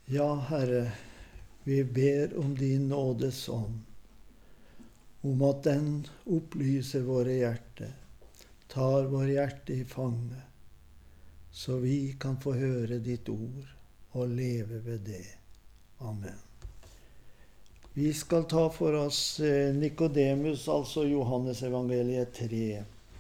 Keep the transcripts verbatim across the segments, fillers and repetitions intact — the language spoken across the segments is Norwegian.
Ja, Herre, vi ber om din nådes ånd, om at den opplyser våre hjerter, tar vår hjerte i fanget, så vi kan få høre ditt ord og leve ved det. Amen. Vi skal ta for oss Nikodemus, altså Johannes evangeliet tre.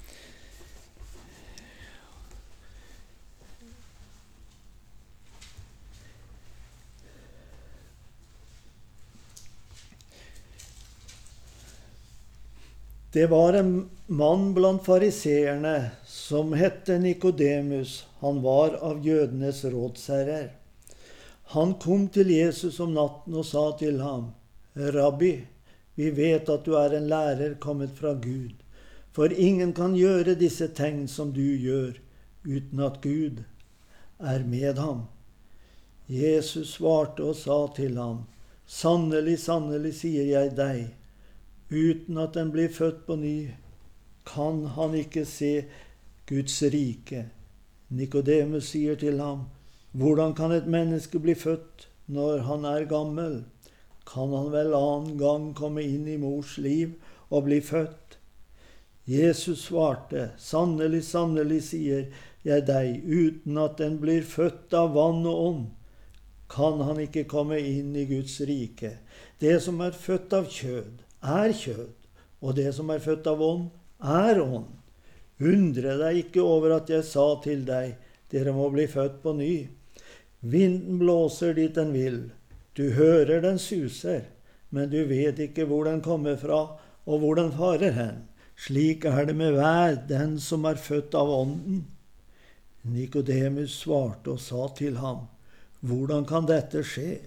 Det var en mann blant fariseerne som hette Nikodemus. Han var av jødenes rådsherrer. Han kom til Jesus om natten og sa til ham: Rabbi, vi vet at du er en lærer kommet fra Gud, for ingen kan gjøre disse tegn som du gjør, uten at Gud er med ham. Jesus svarte og sa til ham: Sannelig, sannelig, sier jeg deg, uten at den blir født på ny, kan han ikke se Guds rike. Nikodemus sier til ham: Hvordan kan et menneske bli født når han er gammel? Kan han vel annen gang komme inn i mors liv og bli født? Jesus svarte: Sannelig, sannelig, sier jeg deg, uten at den blir født av vann og ånd, kan han ikke komme inn i Guds rike. Det som er født av kjød, er kjød, og det som er født av ånd, er ånd. Undre deg ikke over at jeg sa til deg, dere må bli født på ny. Vinden blåser dit den vil. Du hører den suser, men du vet ikke hvor den kommer fra, og hvor den farer hen. Slik er det med hver den som er født av ånden. Nikodemus svarte og sa til ham: Hvordan kan dette skje?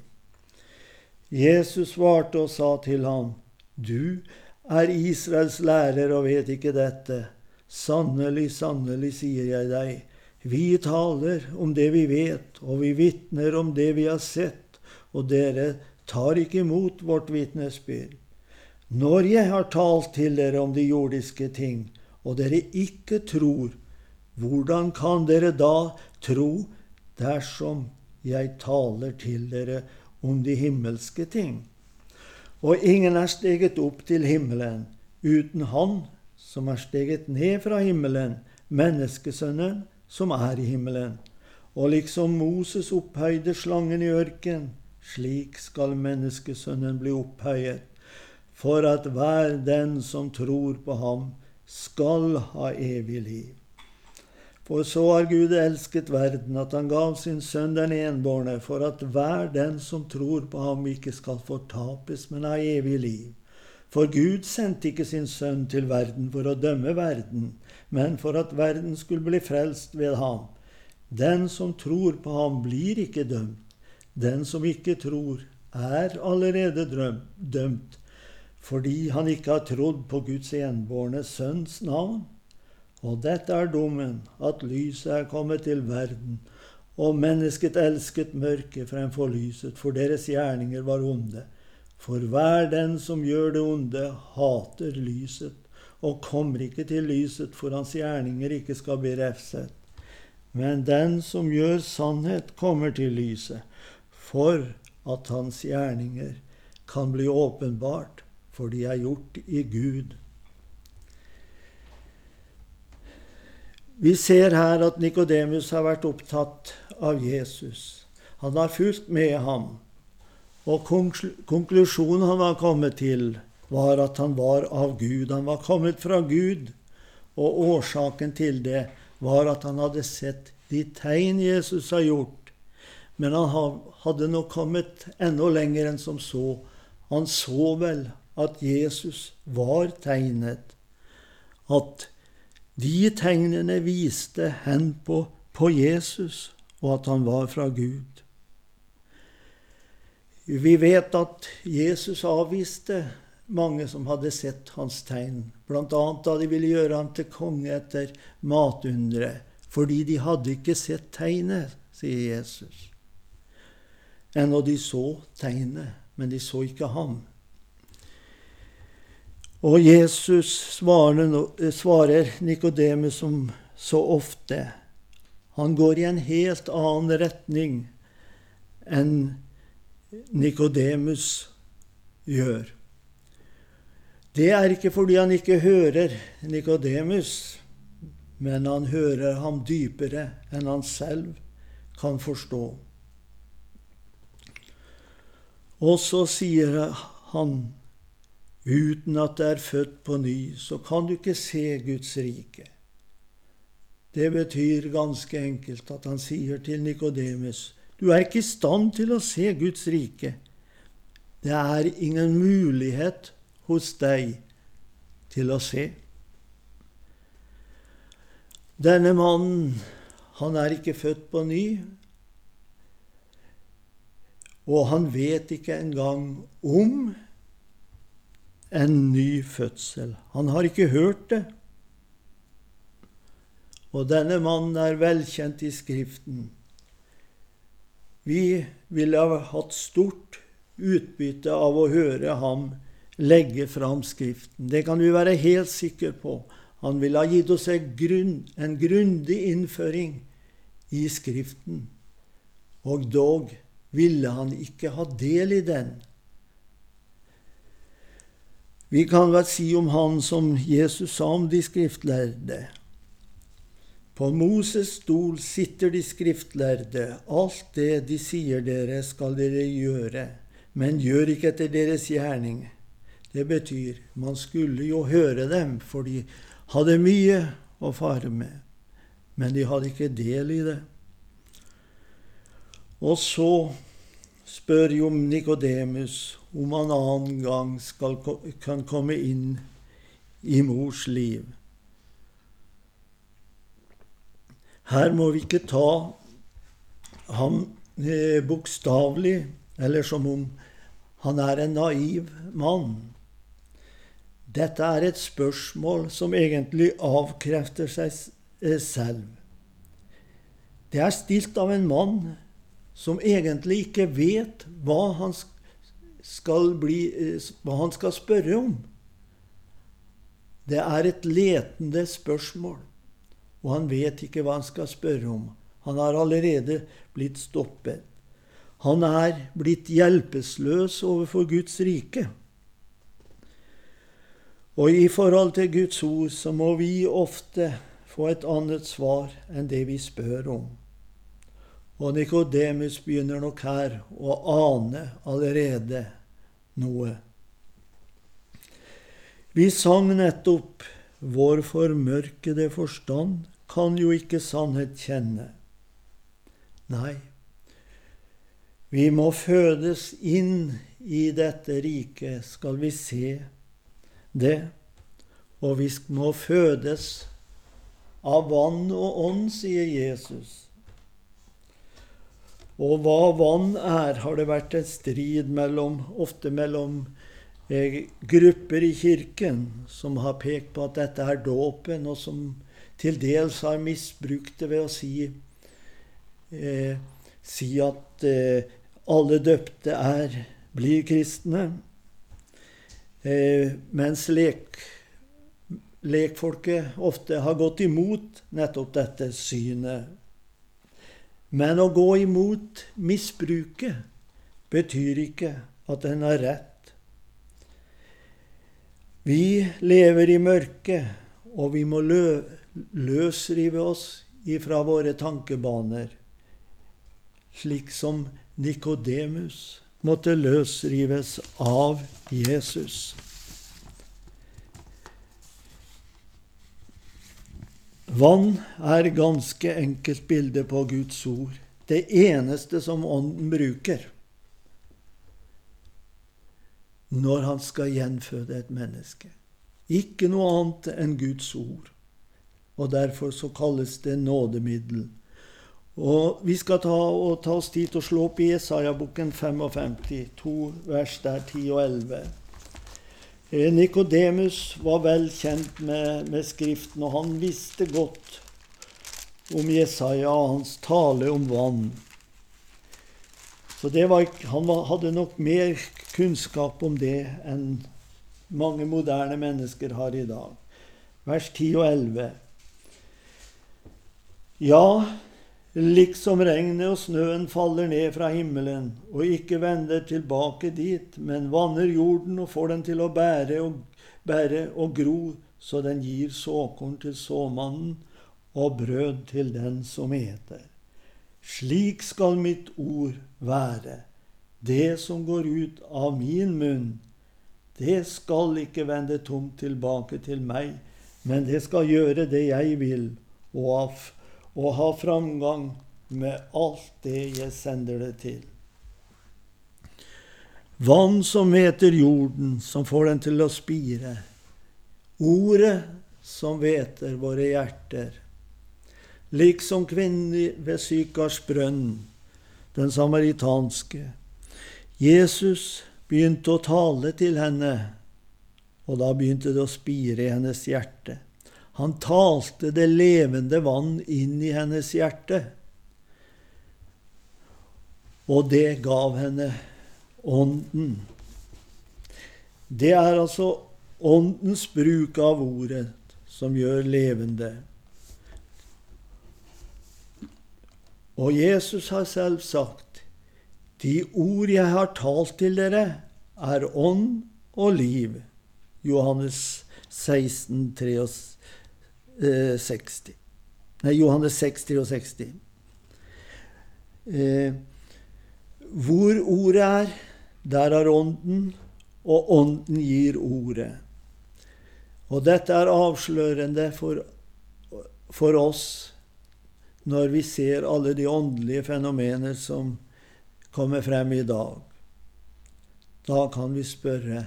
Jesus svarte og sa til ham: Du er Israels lærer og vet ikke dette. Sannelig, sannelig, sier jeg deg, vi taler om det vi vet, og vi vitner om det vi har sett, og dere tar ikke imot vårt vitnesbyrd. Når jeg har talt til dere om de jordiske ting, og dere ikke tror, hvordan kan dere da tro dersom jeg taler til dere om de himmelske ting? Og ingen er steget opp til himmelen, uten han som er steget ned fra himmelen, menneskesønnen som er i himmelen. Og liksom Moses opphøyde slangen i ørken, slik skal menneskesønnen bli opphøyet, for at hver den som tror på ham skal ha evig liv. For så har Gud elsket verden, at han gav sin sønn den enbårne, for at hver den som tror på ham ikke skal fortapes, men ha evig liv. For Gud sendte ikke sin sønn til verden for å dømme verden, men for at verden skulle bli frelst ved ham. Den som tror på ham blir ikke dømt. Den som ikke tror er allerede drøm, dømt, fordi han ikke har trodd på Guds enbårne sønns navn. Og dette er dommen, at lyset er kommet til verden, og mennesket elsket mørket fremfor lyset, for deres gjerninger var onde. For hver den som gjør det onde, hater lyset, og kommer ikke til lyset, for hans gjerninger ikke skal bli refset. Men den som gjør sannhet, kommer til lyset, for at hans gjerninger kan bli åpenbart, for de er gjort i Gud. Vi ser her at Nikodemus har vært opptatt av Jesus. Han har fulgt med ham, og konklusjonen han var kommet til var at han var av Gud. Han var kommet fra Gud, og årsaken til det var at han hadde sett de tegn Jesus har gjort. Men han hadde nok kommet enda lenger enn som så. Han så vel at Jesus var tegnet, at de tegnene viste hen på, på Jesus, og at han var fra Gud. Vi vet at Jesus avviste mange som hadde sett hans tegn, blant annet da de ville gjøre ham til konge etter matundre, fordi de hadde ikke sett tegnet, sier Jesus. Ennå de så tegnet, men de så ikke ham. Og Jesus svarer, svarer Nikodemus som så ofte. Han går i en helt annen retning enn Nikodemus gjør. Det er ikke fordi han ikke hører Nikodemus, men han hører ham dypere enn han selv kan forstå. Og så sier han, uten at det er født på ny, så kan du ikke se Guds rike. Det betyr ganske enkelt at han sier til Nikodemus, du er ikke i stand til å se Guds rike. Det er ingen mulighet hos deg til å se. Denne mannen, han er ikke født på ny, og han vet ikke engang om en ny fødsel. Han har ikke hørt det. Og denne mannen er velkjent i Skriften. Vi ville ha hatt stort utbytte av å høre ham legge fram Skriften. Det kan vi være helt sikre på. Han ville ha gitt oss en, grunn, en grundig innføring i Skriften. Og dog ville han ikke ha del i den. Vi kan vel si om han som Jesus sa om de skriftlærde. På Moses stol sitter de skriftlærde. Alt det de sier dere skal dere gjøre, men gjør ikke etter deres gjerning. Det betyr, man skulle jo høre dem, for de hadde mye å fare med, men de hadde ikke del i det. Og så spør jo Nikodemus om han annen gang skal, kan komme inn i mors liv. Her må vi ikke ta ham eh, bokstavelig, eller som om han er en naiv mann. Dette er et spørsmål som egentlig avkrefter seg selv. Det er stilt av en mann som egentlig ikke vet hva han skal, bli, hva han skal spørre om. Det er et letende spørsmål, og han vet ikke hva han skal spørre om. Han har allerede blitt stoppet. Han er blitt hjelpeløs overfor Guds rike. Og i forhold til Guds ord så må vi ofte få et annet svar enn det vi spør om. Og Nikodemus begynner nok her å ane allerede noe. Vi sang nettopp, vår formørkede forstand kan jo ikke sannhet kjenne. Nei, vi må fødes inn i dette riket, skal vi se det, og vi må fødes av vann og ånd, sier Jesus. Og hva vann er, har det vært en strid mellom, ofte mellom eh, grupper i kirken, som har pekt på at dette er dåpen, og som til dels har misbrukt det ved å si, eh, si at eh, alle døpte er, blir kristne. Eh, mens lek, lekfolket ofte har gått imot nettopp dette synet. Men å gå imot misbruket betyr ikke at den er rett. Vi lever i mørket, og vi må lø, løsrive oss ifra våre tankebaner, slik som Nikodemus måtte løsrives av Jesus. Vann er ganske enkelt bilde på Guds ord. Det eneste som ånden bruker når han skal gjenføde et menneske. Ikke noe annet enn Guds ord. Og derfor så kalles det nådemiddel. Og vi skal ta, og ta oss tid til å slå opp i Jesaja-boken femtifem, to vers der, ti og elleve. Nikodemus var vel kjent med, med Skriften, og han visste godt om Jesaja og hans tale om vann. Så det var, han var, hadde nok mer kunnskap om det enn mange moderne mennesker har i dag. Vers ti og elleve. Ja, Liksom regnet og snøen faller ned fra himmelen, og ikke vender tilbake dit, men vanner jorden og får den til å bære og, bære og gro, så den gir såkorn til såmannen og brød til den som eter. Slik skal mitt ord være. Det som går ut av min munn, det skal ikke vende tomt tilbake til meg, men det skal gjøre det jeg vil, og ha, og ha framgang med alt det jeg sender det til. Vann som heter jorden, som får den til å spire. Ordet som veter våre hjerter. Liksom kvinnen ved Sykars brønn, den samaritanske. Jesus begynte å tale til henne, og da begynte det å spire i hennes hjerte. Han talte det levende vann inn i hennes hjerte, og det gav henne ånden. Det er altså åndens bruk av ordet som gjør levende. Og Jesus har selv sagt, de ord jeg har talt til dere er ånd og liv. Johannes seksten, seksti. Nei, Johannes seks, seksti. Eh, hvor ordet er, der er ånden, og ånden gir ordet. Og dette er avslørende for, for oss når vi ser alle de åndelige fenomener som kommer frem i dag. Da kan vi spørre,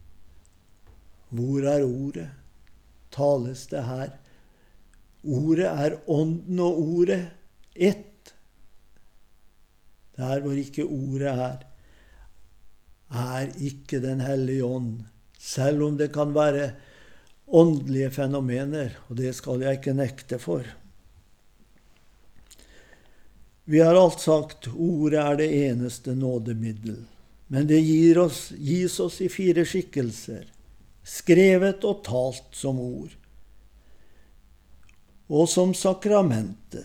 hvor er ordet? Tales det her? Ordet er ånden og ordet ett. Der hvor ikke ordet er, er ikke den hellige ånd. Selv om det kan være åndelige fenomener, og det skal jeg ikke nekte for. Vi har alt sagt, ordet er det eneste nådemiddel, men det gir oss, gis oss i fire skikkelser, skrevet og talt som ord, og som sakramentet.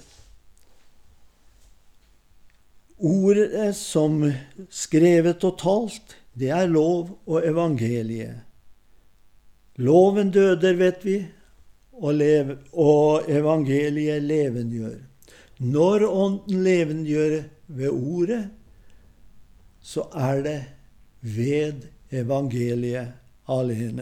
Ordet som skrevet og talt, det er lov og evangelie. Loven døder, vet vi, og, leve, og evangeliet levengjør. Når ånden levengjør ved ordet, så er det ved evangeliet alene.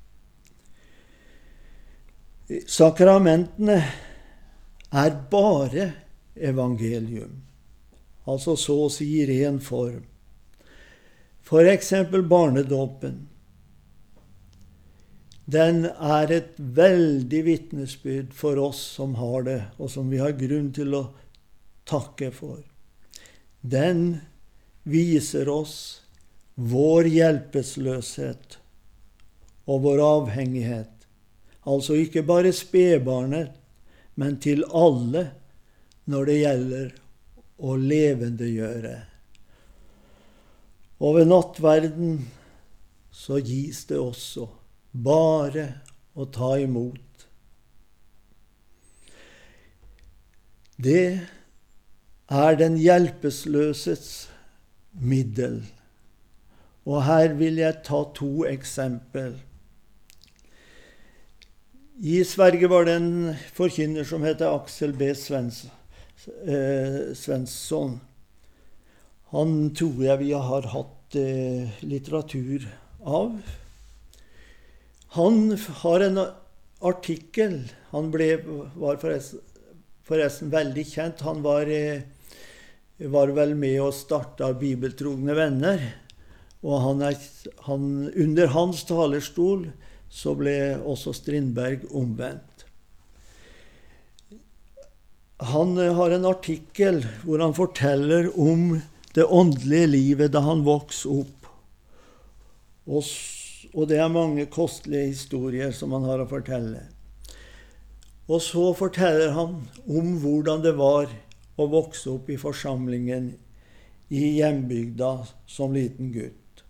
Sakramentene er bare evangelium, altså så å si i ren form. For eksempel barnedåpen. Den er et veldig vitnesbyrd for oss som har det, og som vi har grunn til å takke for. Den viser oss vår hjelpeløshet og vår avhengighet. Altså ikke bare spedbarnet, men til alle når det gjelder å levendegjøre. Og ved nattverden så gis det også bare å ta imot. Det er den hjelpeløses middel. Og her vil jeg ta to eksempel. I Sverige var det en forkynner som heter Axel B. Svens, eh, Svensson. Han tror jeg vi har hatt eh, litteratur av. Han har en artikkel, han ble, var forresten, forresten veldig kjent, han var, var vel med å starte Bibeltrogne venner, og han er, han, under hans talerstol så ble også Strindberg omvendt. Han har en artikkel hvor han forteller om det åndelige livet da han vokste opp, og Og det er mange kostelige historier som han har å fortelle. Og så forteller han om hvordan det var å vokse opp i forsamlingen i hjembygda som liten gutt.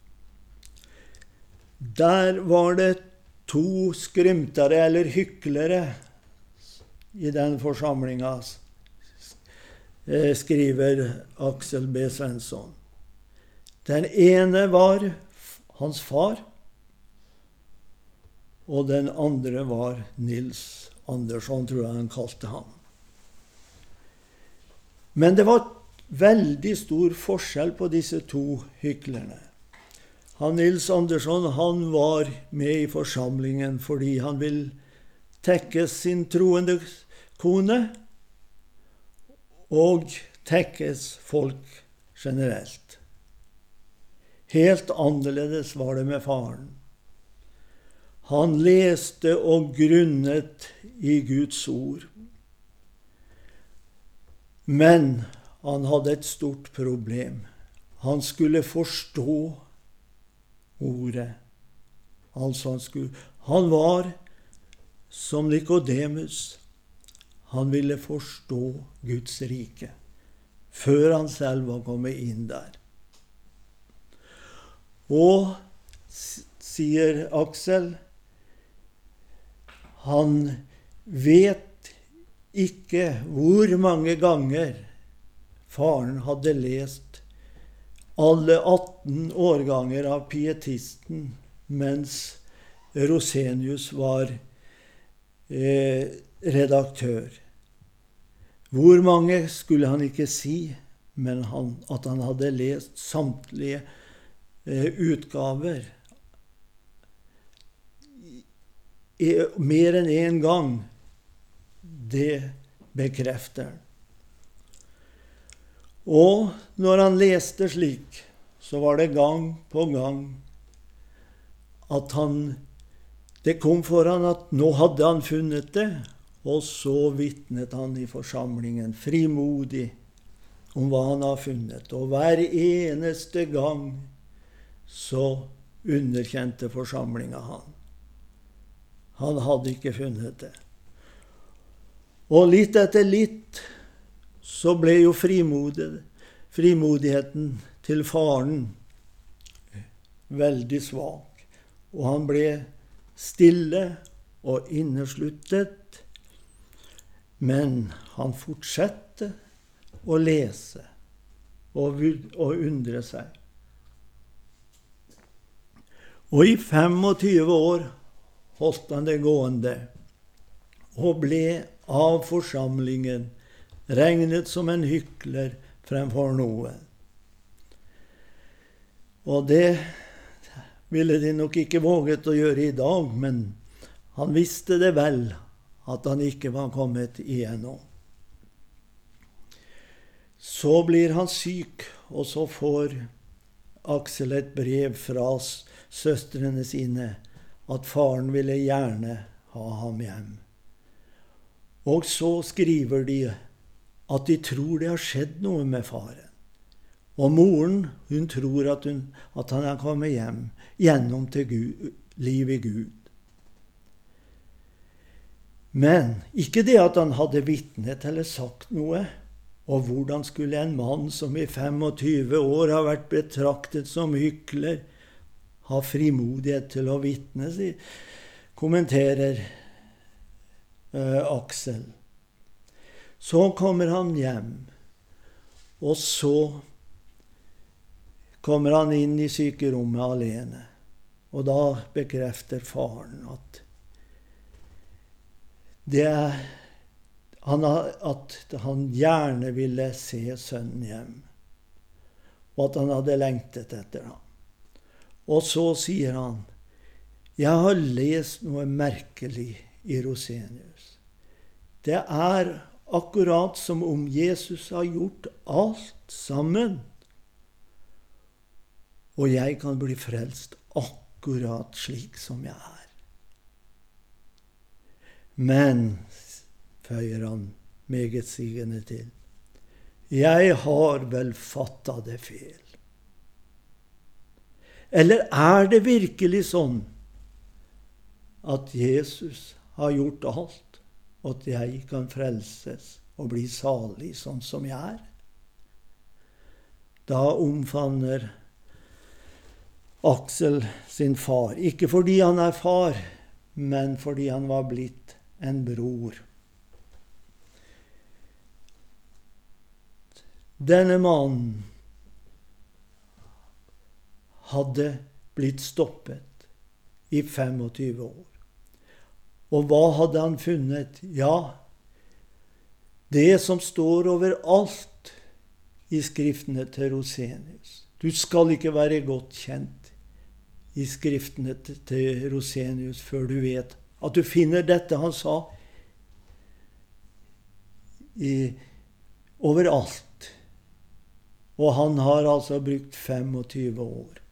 Der var det to skrymtere eller hyklere i den forsamlingen. eh, skriver Aksel B. Svensson. Den ene var hans far, og den andre var Nils Andersson, tror jeg han kalte ham. Men det var veldig stor forskjell på disse to hyklerne. Han Nils Andersson, han var med i forsamlingen fordi han vil tekkes sin troende kone og tekkes folk generelt. Helt annerledes var det med faren. Han leste og grunnet i Guds ord. Men han hadde et stort problem. Han skulle forstå ordet. Altså han skulle... Han var som Nikodemus. Han ville forstå Guds rike før han selv var kommet inn der. Og, sier Aksel, han vet ikke hvor mange ganger faren hadde lest alle atten årganger av Pietisten, mens Rosenius var eh, redaktør. Hvor mange skulle han ikke si, men han, at han hadde lest samtlige eh, utgaver. I, mer enn en gang. Det bekrefter han. Og når han leste slik, så var det gang på gang at han, det kom for han at nå hadde han funnet det, og så vittnet han i forsamlingen frimodig om hva han har funnet. Og hver eneste gang så underkjente forsamlingen han. Han hadde ikke funnet det. Og litt etter litt så ble jo frimodig, frimodigheten til faren veldig svak. Og han ble stille og innesluttet, men han fortsatte å lese og, og undre seg. Og i tjuefem år holdt han det gående, og ble av forsamlingen regnet som en hykler fremfor noe. Og det ville de nok ikke våget å gjøre i dag, men han visste det vel, at han ikke var kommet igjennom. Så blir han syk, og så får Aksel et brev fra søstrene sine, at faren ville gjerne ha ham hjem. Og så skriver de at de tror det har skjedd noe med faren. Og moren, hun tror at, hun, at han er kommet hjem, gjennom til Gud, liv i Gud. Men ikke det at han hadde vittnet eller sagt noe, og hvordan skulle en mann som i tjuefem år har vært betraktet som hykler, ha frimodighet til å vittne, kommenterer uh, Aksel. Så kommer han hjem, og så kommer han inn i sykerommet alene. Og da bekrefter faren at, det er, han, at han gjerne ville se sønnen hjem, og at han hadde lengtet etter ham. Og så sier han, jeg har lest noe merkelig i Rosenius. Det er akkurat som om Jesus har gjort alt sammen. Og jeg kan bli frelst akkurat slik som jeg er. Men, føyer han meget sigende til, jeg har vel fattet det fel. Eller er det virkelig sånn at Jesus har gjort alt, og at jeg kan frelses og bli salig sånn som jeg er? Da omfavner Aksel sin far, ikke fordi han er far, men fordi han var blitt en bror. Denne mannen hadde blitt stoppet i tjuefem år. Og hva hadde han funnet? Ja, det som står overalt i skriftene til Rosenius. Du skal ikke være godt kjent i skriftene til Rosenius før du vet at du finner dette han sa i, overalt. Og han har altså brukt tjuefem år.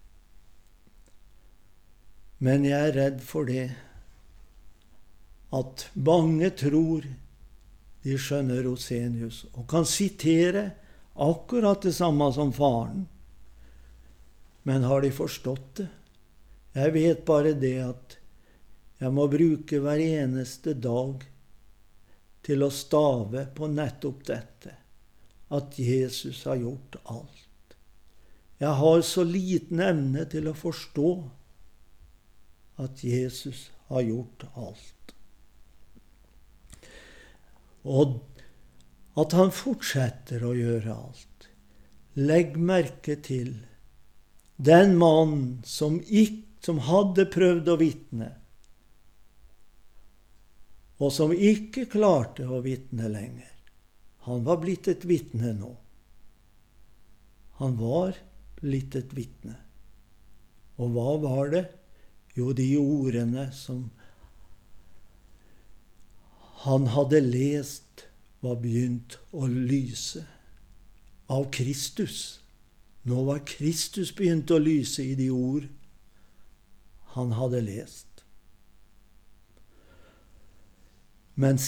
Men jeg er redd for det at mange tror de skjønner Rosenius og kan sitere akkurat det samme som faren. Men har de forstått det? Jeg vet bare det at jeg må bruke hver eneste dag til å stave på nettopp dette, at Jesus har gjort alt. Jeg har så liten evne til å forstå at Jesus har gjort alt. Og at han fortsetter å gjøre alt. Legg merke til den mannen som, ikke, som hadde prøvd å vitne, og som ikke klarte å vitne lenger. Han var blitt et vitne nå. Han var blitt et vitne. Og hva var det? Jo, de ordene som han hadde lest var begynt å lyse av Kristus. Nå var Kristus begynt å lyse i de ord han hadde lest. Men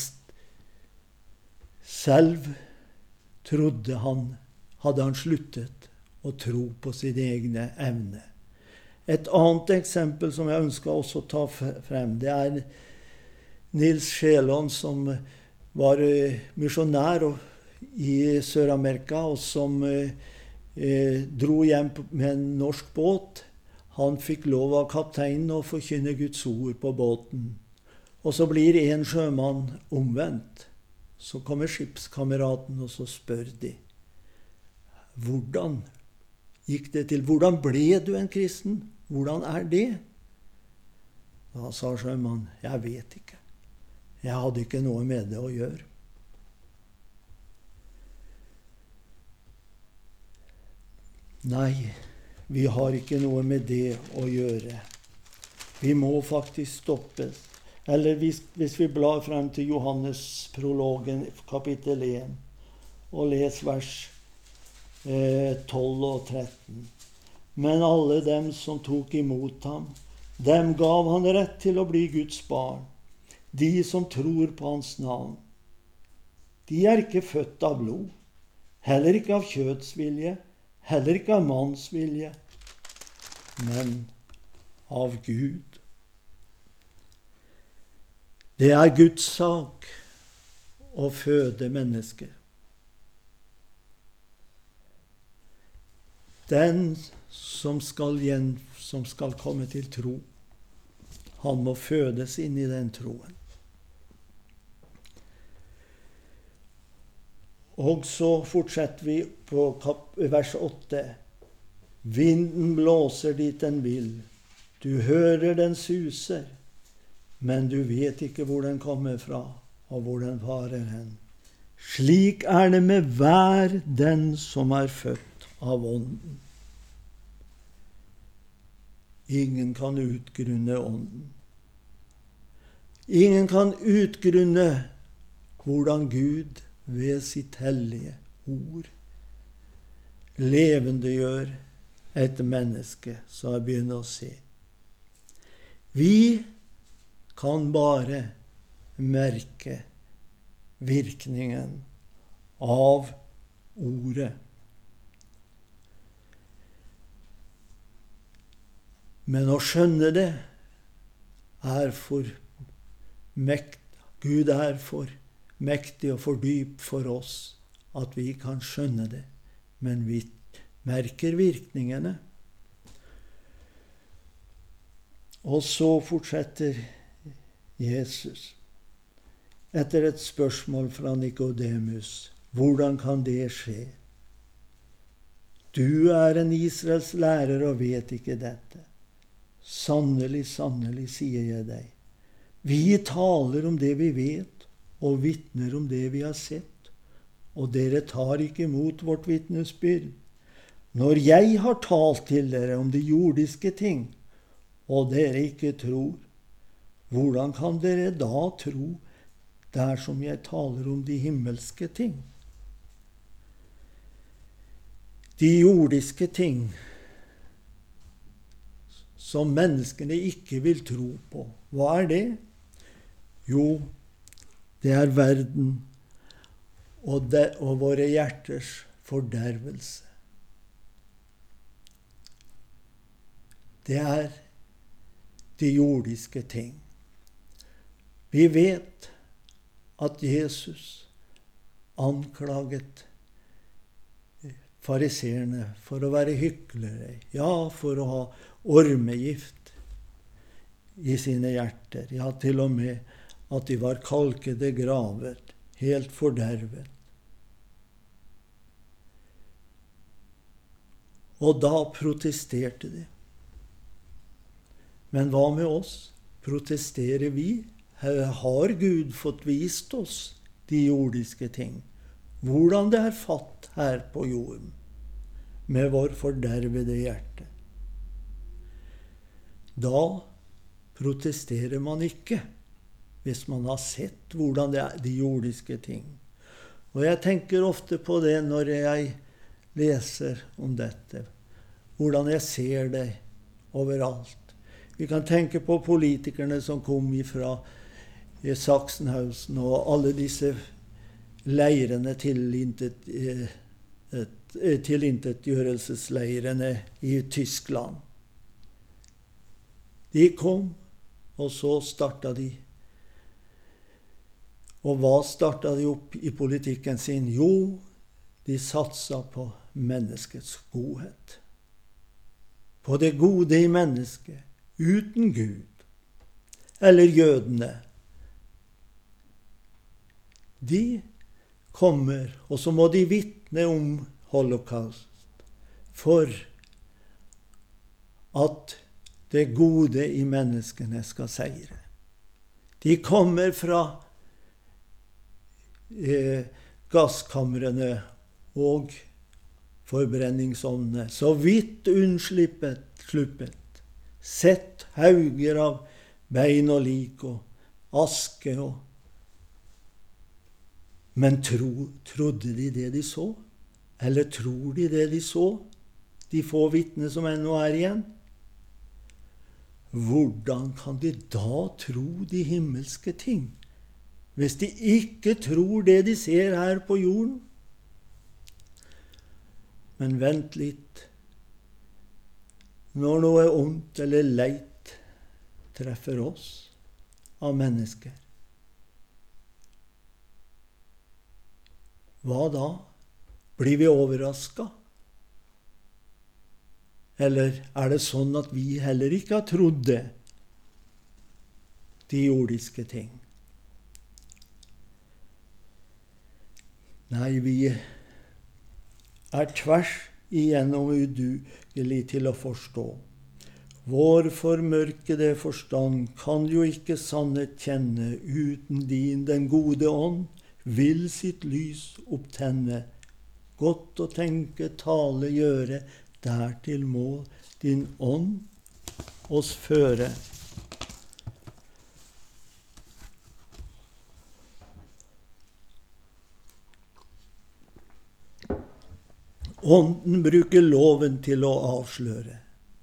selv trodde han, hadde han sluttet å tro på sin egne evne. Et annet eksempel som jeg ønsker også å ta frem, det er Nils Sjelon, som var misjonær i Sør-Amerika, og som eh, dro hjem med en norsk båt. Han fikk lov av kapteinen å forkynne Guds ord på båten. Og så blir en sjømann omvendt. Så kommer skipskameraten, og så spør de, hvordan gikk det til? Hvordan ble du en kristen? Hvordan er det? Da sa sjømannen, jeg vet ikke. Jeg hadde ikke noe med det å gjøre. Nei, vi har ikke noe med det å gjøre. Vi må faktisk stoppes. Eller hvis, hvis vi blar frem til Johannes-prologen, kapittel én, og les vers eh, tolv og tretten. Men alle dem som tok imot ham, dem gav han rett til å bli Guds barn. De som tror på hans navn. De er ikke født av blod, heller ikke av kjødsvilje, heller ikke av mannsvilje, men av Gud. Det er Guds sak å føde mennesker. Den som skal, igjen, som skal komme til tro, han må fødes inn i den troen. Og så fortsetter vi på vers åtte. Vinden blåser dit den vil. Du hører den suser, men du vet ikke hvor den kommer fra, og hvor den farer hen. Slik er det med hver den som er født av ånden. Ingen kan utgrunne ånden. Ingen kan utgrunne hvordan Gud ved sitt hellige ord levendegjør et menneske, så jeg begynner å se. Vi kan bare merke virkningen av ordet. Men å skjønne det er for mekt. Gud er for mektig og for dyp for oss at vi kan skjønne det. Men vi merker virkningene. Og så fortsetter Jesus etter et spørsmål fra Nikodemus. Hvordan kan det skje? Du er en Israels lærer og vet ikke dette. Sannelig, sannelig, sier jeg deg. Vi taler om det vi vet, og vitner om det vi har sett, og dere tar ikke imot vårt vitnesbyrd. Når jeg har talt til dere om de jordiske ting, og dere ikke tror, hvordan kan dere da tro dersom jeg taler om de himmelske ting? De jordiske ting som menneskene ikke vil tro på. Hva er det? Jo, det er verden og, de, og våre hjerters fordervelse. Det er de jordiske ting. Vi vet at Jesus anklaget fariseerne for å være hyklere, ja, for å ha ormegift i sine hjerter, ja, til og med at de var kalkede graver, helt fordervet. Og da protesterte de. Men hva med oss? Protesterer vi? Har Gud fått vist oss de jordiske ting? Hvordan det er fatt her på jorden, med vår fordervede hjerte. Da protesterer man ikke, hvis man har sett hvordan det er de jordiske ting. Og jeg tenker ofte på det når jeg leser om dette, hvordan jeg ser det overalt. Vi kan tenke på politikerne som kom ifra Sachsenhausen og alle disse leirene tilintet, tilintetgjørelsesleirene i Tyskland. De kom, og så startet de. Og hva startet de opp i politikken sin? Jo, de satset på menneskets godhet. På det gode i mennesket, uten Gud. Eller jødene. De kommer, og så må de vitne om holocaust, for at det gode i menneskene skal seire. De kommer fra eh, gasskamrene og forbrenningsovnene, så vidt unnslippet, sluppet, sett hauger av bein og lik og aske og Men tro, trodde de det de så? Eller tror de det de så? De få vitner som ennå er igjen? Hvordan kan de da tro de himmelske ting, hvis de ikke tror det de ser her på jorden? Men vent litt. Når noe ondt eller leit treffer oss av mennesker, hva da? Blir vi overrasket? Eller er det sånn at vi heller ikke har trodd det? De jordiske ting. Nei, vi er tvers igjennom udugelig til å forstå. Vår formørkede forstand kan jo ikke sannhet kjenne uten din, den gode ånd, vil sitt lys opptenne, godt å tenke, tale, gjøre, dertil må din ånd oss føre. Ånden bruker loven til å avsløre.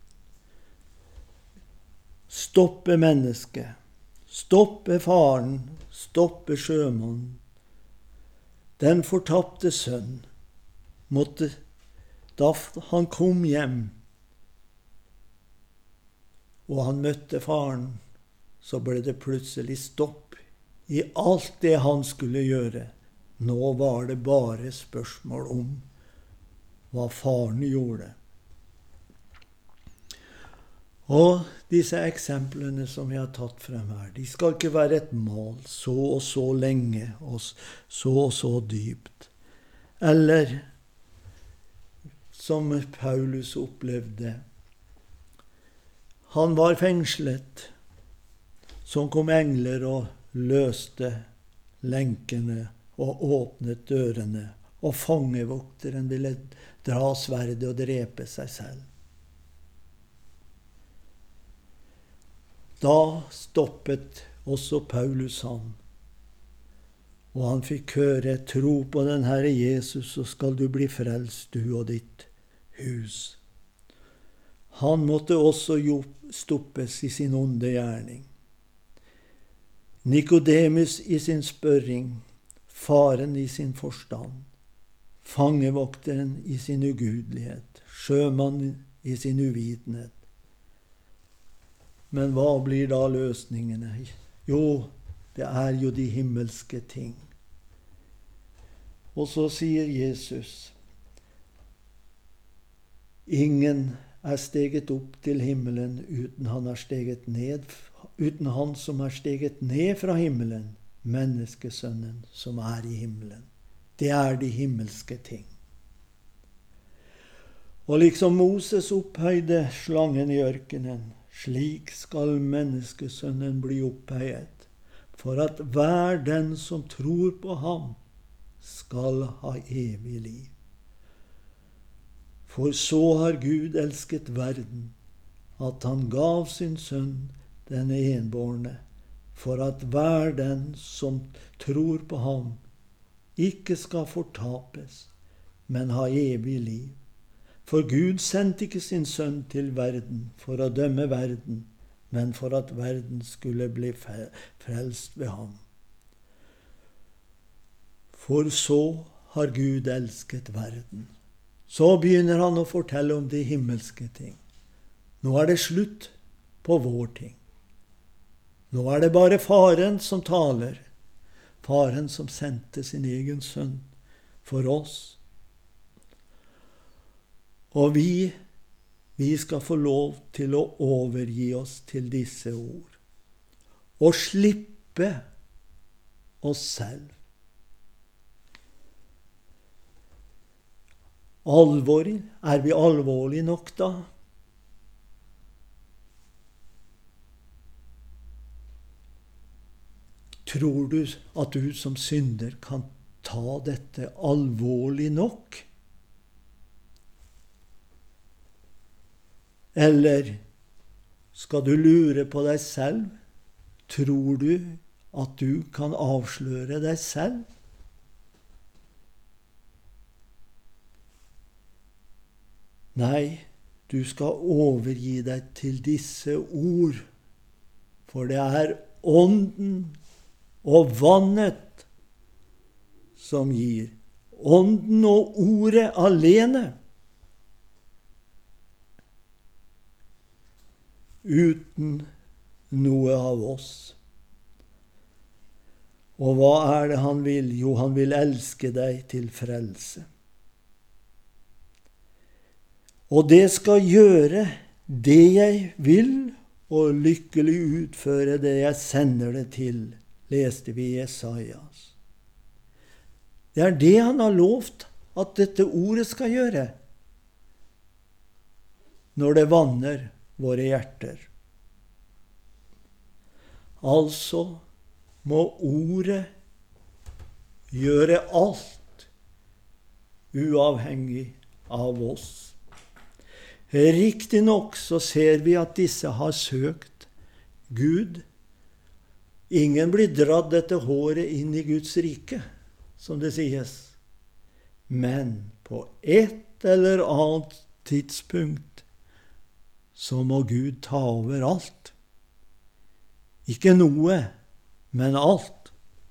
Stoppe mennesket, stoppe faren, stoppe sjømannen. Den fortapte sønn måtte, da han kom hjem, og han møtte faren, så ble det plutselig stopp i alt det han skulle gjøre. Nå var det bare spørsmål om hva faren gjorde. Og disse eksemplene som jeg har tatt frem her, de skal ikke være et mal så og så lenge og så og så dypt. Eller som Paulus opplevde. Han var fengslet. Så kom engler og løste lenkene og åpnet dørene. Og fangevokteren ville dra sverdet og drepe seg selv. Da stoppet også Paulus ham. Og han fikk høre, tro på den Herre Jesus, så skal du bli frelst, du og ditt hus. Han måtte også stoppes i sin onde gjerning. Nikodemus i sin spørring, faren i sin forstand, fangevokteren i sin ugudelighet, sjømannen i sin uvitenhet. Men hva blir da løsningene? Jo, det er jo de himmelske ting. Og så sier Jesus, ingen er steget opp til himmelen uten han er steget ned, uten han som er steget ned fra himmelen, menneskesønnen som er i himmelen. Det er de himmelske ting. Og liksom Moses opphøyde slangen i ørkenen, slik skal menneskesønnen bli opphøyet, for at hver den som tror på ham, skal ha evig liv. For så har Gud elsket verden, at han gav sin sønn, den enbårne, for at hver den som tror på ham, ikke skal fortapes, men ha evig liv. For Gud sendte ikke sin sønn til verden for å dømme verden, men for at verden skulle bli frelst ved ham. For så har Gud elsket verden. Så begynner han å fortelle om de himmelske ting. Nå er det slutt på vår ting. Nå er det bare faren som taler. Faren som sendte sin egen sønn for oss. Og vi, vi skal få lov til å overgi oss til disse ord. Og slippe oss selv. Alvorig, er vi alvorlig nok da? Tror du at du som synder kan ta dette alvorlig nok? Eller skal du lure på deg selv? Tror du at du kan avsløre deg selv? Nei, du skal overgi deg til disse ord, for det er ånden og vannet som gir. Ånden og ordet alene. Uten noe av oss. Og hva er det han vil? Jo, han vil elske deg til frelse. Og det skal gjøre det jeg vil, og lykkelig utføre det jeg sender det til, leste vi i Jesajas. Det er det han har lovt at dette ordet skal gjøre, når det vanner våre hjerter. Altså må ordet gjøre alt uavhengig av oss. Riktig nok så ser vi at disse har søkt Gud. Ingen blir dratt etter håret inn i Guds rike, som det sies. Men på et eller annet tidspunkt så må Gud ta over alt. Ikke noe, men alt.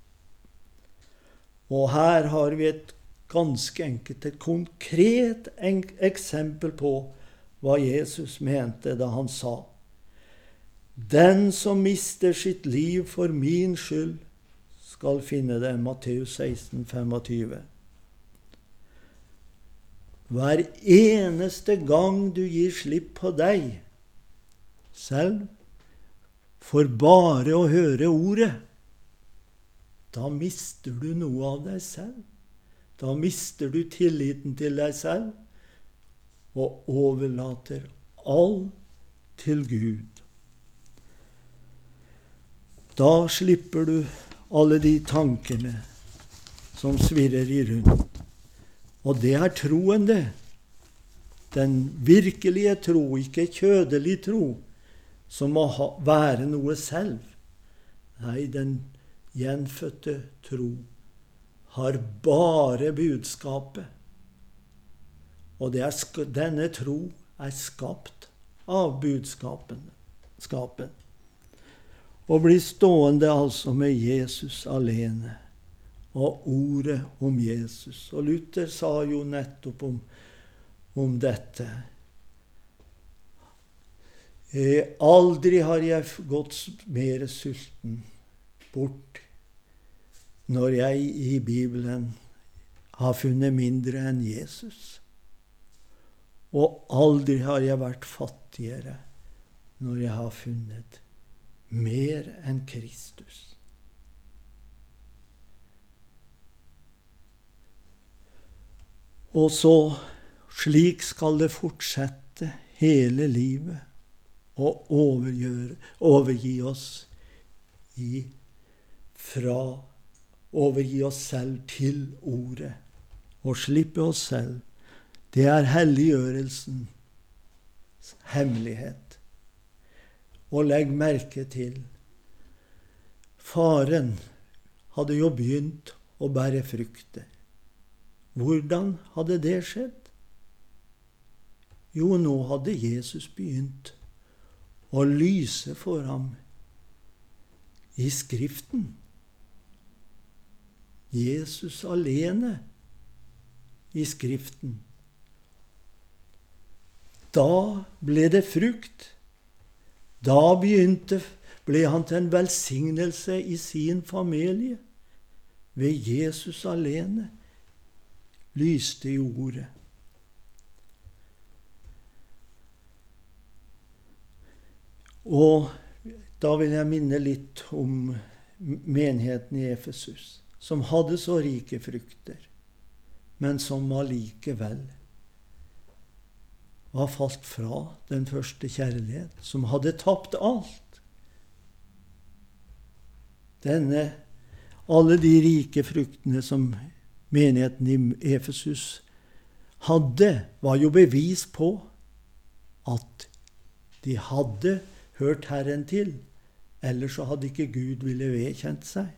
Og her har vi et ganske enkelt, et konkret eksempel på hva Jesus mente da han sa: Den som mister sitt liv for min skyld, skal finne det. Matteus seksten tjuefem. Hver eneste gang du gir slipp på deg selv, for bare å høre ordet, da mister du noe av deg selv. Da mister du tilliten til deg selv, og overlater alt til Gud. Da slipper du alle de tankene som svirrer i rundt. Og det er troen, det. Den virkelige tro, ikke kjødelig tro, som må ha, være noe selv. Nei, den gjenfødte tro har bare budskapet. Og det er, denne tro er skapt av budskapen. Skapen. Og blir stående altså med Jesus alene, og ordet om Jesus. Og Luther sa jo nettopp om, om dette. Eh, aldri har jeg gått mer sulten bort når jeg i Bibelen har funnet mindre enn Jesus. Og aldri har jeg vært fattigere når jeg har funnet mer enn Kristus. Og så, slik skal det fortsette hele livet, og overgjøre, overgi oss i, fra, overgi oss selv til ordet, og slippe oss selv. Det er helliggjørelsens hemmelighet. Og legg merke til, faren hadde jo begynt å bære frukter. Hvordan hadde det skjedd? Jo, nå hadde Jesus begynt å lyse for ham i Skriften. Jesus alene i Skriften. Da ble det frukt. Da begynte, ble han til en velsignelse i sin familie. Ved Jesus alene lyste i ordet. Og da vil jeg minne litt om menigheten i Efesus, som hadde så rike frukter, men som allikevel var falt fra den første kjærlighet, som hadde tapt alt. Denne, alle de rike fruktene som menigheten i Efesus hadde, var jo bevis på at de hadde hørt Herren til, ellers så hadde ikke Gud ville vedkjent seg.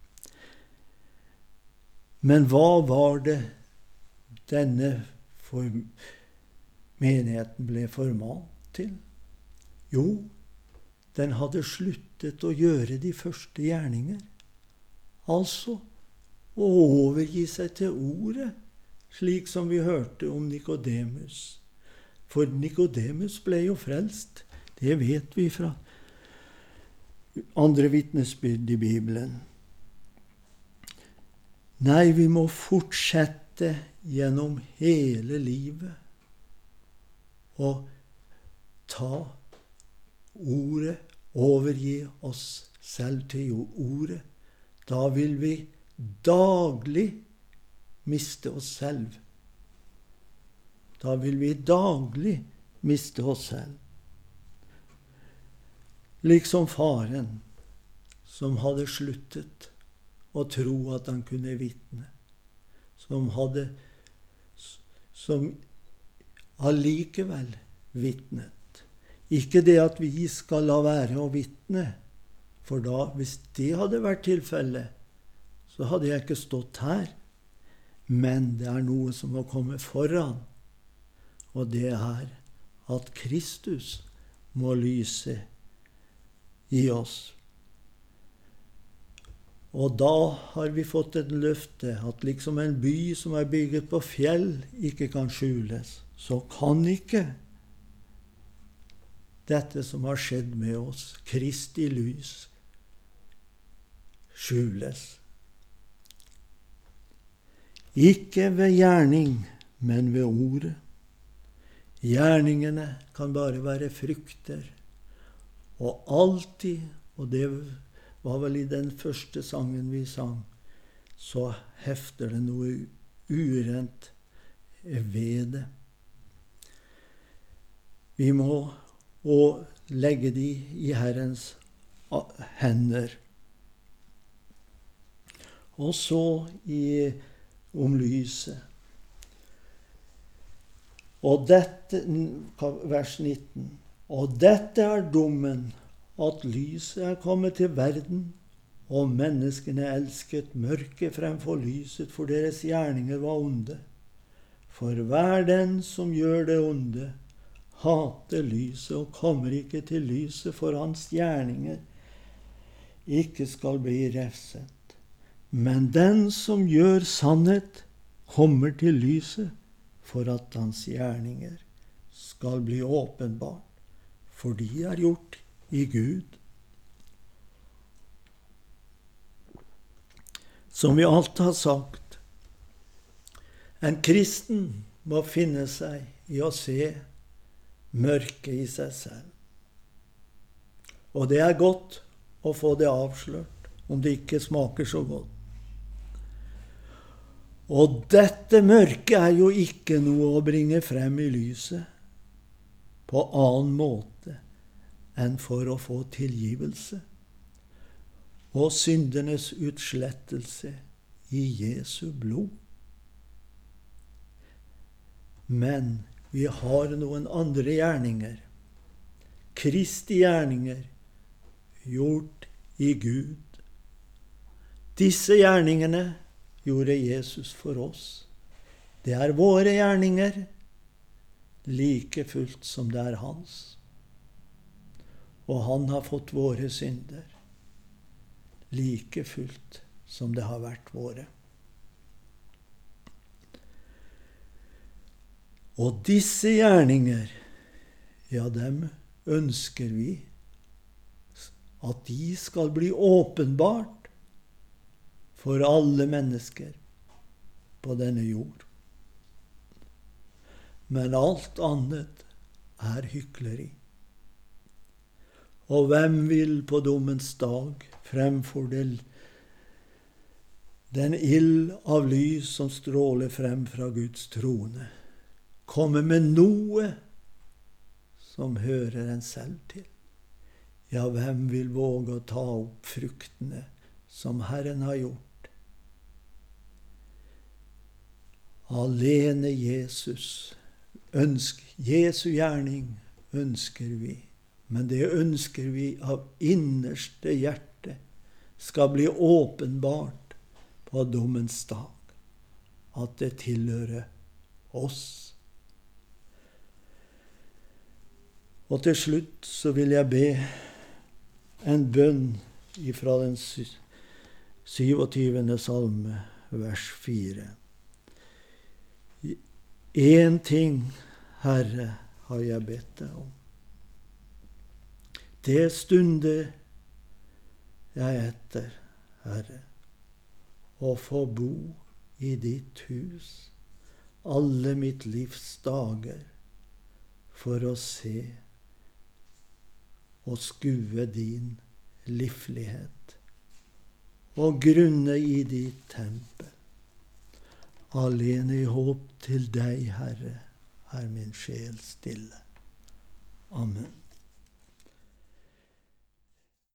Men hva var det denne for menigheten ble formant til? Jo, den hadde sluttet å gjøre de første gjerninger. Altså å overgi seg til ordet, slik som vi hørte om Nikodemus. For Nikodemus ble jo frelst. Det vet vi fra andre vitnesbyrd i Bibelen. Nei, vi må fortsette gjennom hele livet og ta ordet, overgi oss selv til ordet. Da vil vi daglig miste oss selv. Da vil vi daglig miste oss selv. Liksom faren som hadde sluttet å tro at han kunne vitne. Som hadde, som allikevel vitnet. Ikke det at vi skal la være å vitne, for da, hvis det hadde vært tilfellet, så hadde jeg ikke stått her. Men det er noe som må komme foran, og det er at Kristus må lyse i oss. Og da har vi fått et løfte at liksom en by som er bygget på fjell ikke kan skjules, så kan ikke dette som har skjedd med oss, Kristi lys, skjules. Ikke ved gjerning, men ved ordet. Gjerningene kan bare være frukter. Og alltid, og det var vel i den første sangen vi sang, så hefter det noe urent ved det. Vi må og legge de i Herrens hender. Og så i, om lyset. Og dette, vers nitten. Og dette er dommen, at lyset er kommet til verden, og menneskene elsket mørket fremfor lyset, for deres gjerninger var onde. For hver den som gjør det onde, hater lyset og kommer ikke til lyset, for hans gjerninger ikke skal bli refset. Men den som gjør sannhet, kommer til lyset, for at hans gjerninger skal bli åpenbart, for de er gjort i Gud. Som vi alltid har sagt, en kristen må finne seg i å se mørket i seg selv. Og det er godt å få det avslørt, om det ikke smaker så godt. Og dette mørket er jo ikke noe å bringe frem i lyset på annen måte enn for å få tilgivelse og syndernes utslettelse i Jesu blod. Men vi har noen andre gjerninger, Kristi gjerninger, gjort i Gud. Disse gjerningene gjorde Jesus for oss. Det er våre gjerninger, like fullt som det er hans. Og han har fått våre synder, like fullt som det har vært våre. Og disse gjerninger, ja, dem ønsker vi at de skal bli åpenbart for alle mennesker på denne jord. Men alt annet er hykleri. Og hvem vil på dommens dag fremfor det, den ild av lys som stråler frem fra Guds trone, komme med noe som hører en selv til? Ja, hvem vil våge å ta opp fruktene som Herren har gjort? Alene Jesus, ønsk, Jesu gjerning ønsker vi, men det ønsker vi av innerste hjerte skal bli åpenbart på dommens dag, at det tilhører oss. Og til slutt så vil jeg be en bønn fra den syvogtyvende salme, vers fire. En ting, Herre, har jeg bedt deg om. Det stunder jeg etter, Herre, å få bo i ditt hus alle mitt livs dager, for å se og skue din livlighet og grunne i ditt tempel. Alene i håp til deg, Herre, er min sjel stille. Amen.